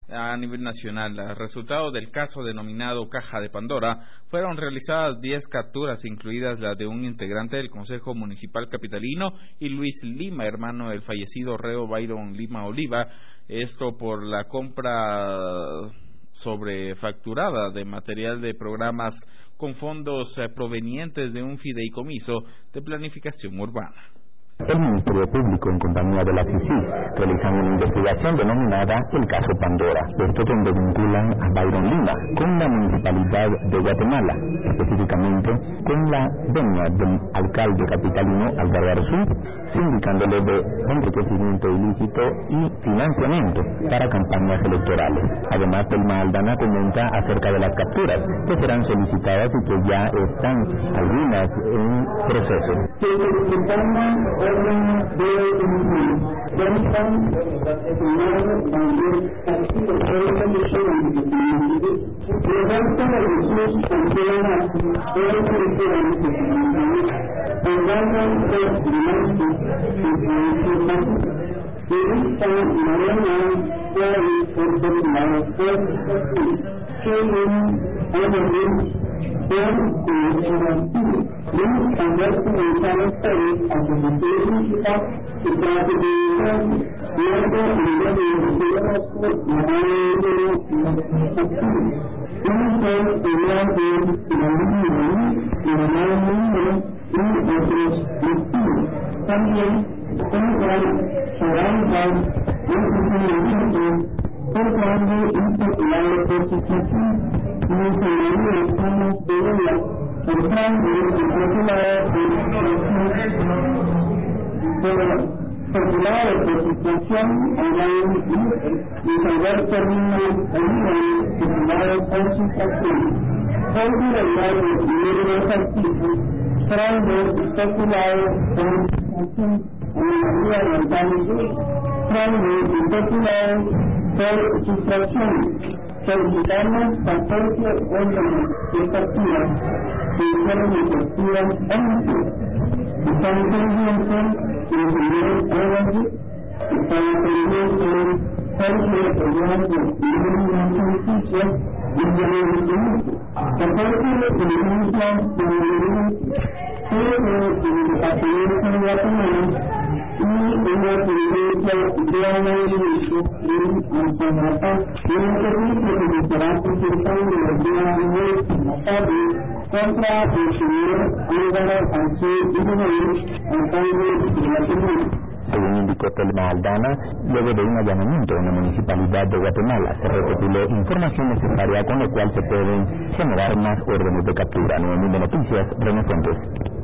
a nivel nacional. Al resultado del caso denominado Caja de Pandora, fueron realizadas 10 capturas, incluidas la de un integrante del Consejo Municipal Capitalino y Luis Lima, hermano del fallecido reo Byron Lima Oliva, esto por la compra sobrefacturada de material de programas con fondos provenientes de un fideicomiso de planificación urbana. El Ministerio Público, en compañía de la CICIG, realizan una investigación denominada el caso Pandora, esto donde vinculan a Byron Lima con la Municipalidad de Guatemala, específicamente con la venia del alcalde capitalino Álvaro Arzú, sindicándole de enriquecimiento ilícito y financiamiento para campañas electorales. Además, Telma Aldana comenta acerca de las capturas que serán solicitadas y que ya están algunas en proceso. Solicitamos pasaje órdenes de captura que fueron efectivas antes. Estamos pendientes de los primeros órdenes, estamos pendientes porque el programa de justicia y de reconocimiento. Aparte de la denuncia de el departamento de Guatemala y una tendencia de análisis en Guatemala, un servicio que estará presentando el día de hoy en la tarde contra el señor Álvaro Arzú y alcalde de Guatemala. Según indicó Telma Aldana, luego de un allanamiento en la Municipalidad de Guatemala, se recopiló información necesaria con la cual se pueden generar más órdenes de captura. Nuevo Mundo Noticias, René Fuentes.